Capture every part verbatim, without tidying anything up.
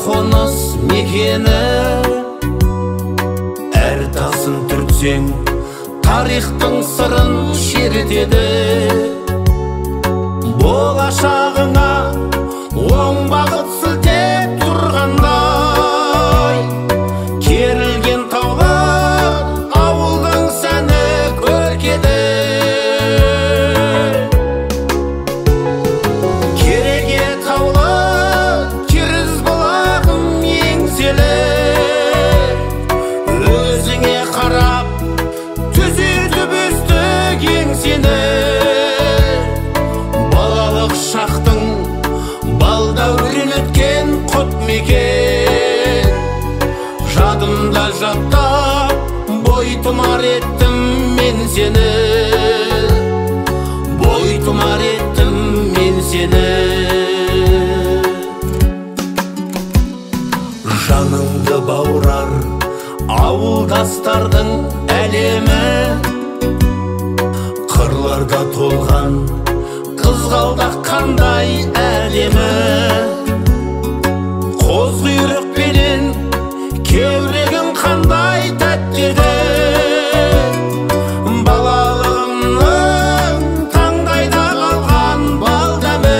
қоныс мекені. Әр тасын түртсең тарихтың сырын шертеді. Болашағыңа оң бағыт сілтеп тұрғандай, керілген таулар ауылдың сәні көркеді. Кереге таулы керіз бұлағым еңселі, өзіңе қарап түзетіп өстік еңсені. Балалық шақтың балдәурен өткен құт мекен, жадымда жаттап бой тұмар еттім мен сені, бой тұмар еттім мен сені. Жаныңды баурар ауылдастардың әлемі, қырларда толған қызғалдақ қандай әдемі. Қоз құйрық пенен кеурегің қандай тәтті еді. Балалығымның таңдайда қалған бал дәмі.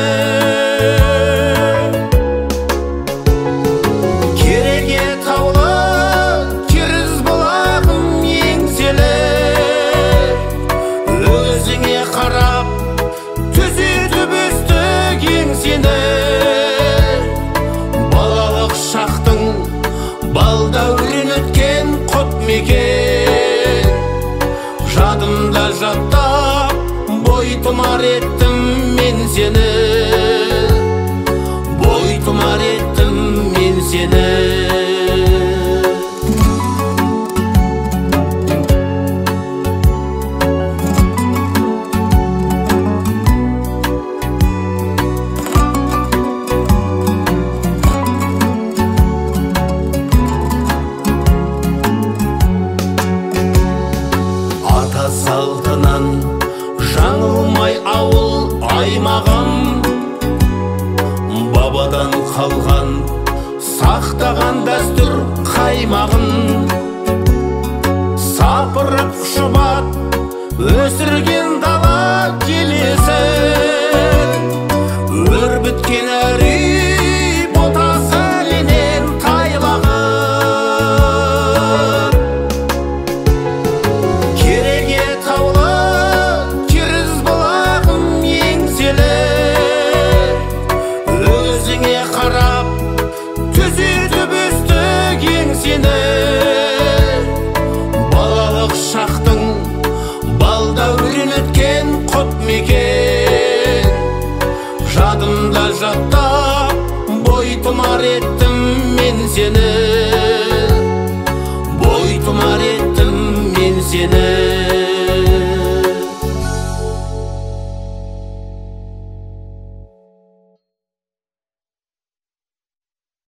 Кереге таулы керіз бұлағым еңселі, өзіңе қарап түзетіп өстік еңсені. Балалық шақтың балдәурен өткен құт мекен, жадымда жаттап бой тұмар еттім мен сені, бой тұмар еттім мен сені. Ата салтынан жаңылмай ауыл аймағым, бабадан қалған сақтаған дәстүр қаймағын. Сапырып шұбат өсірген дала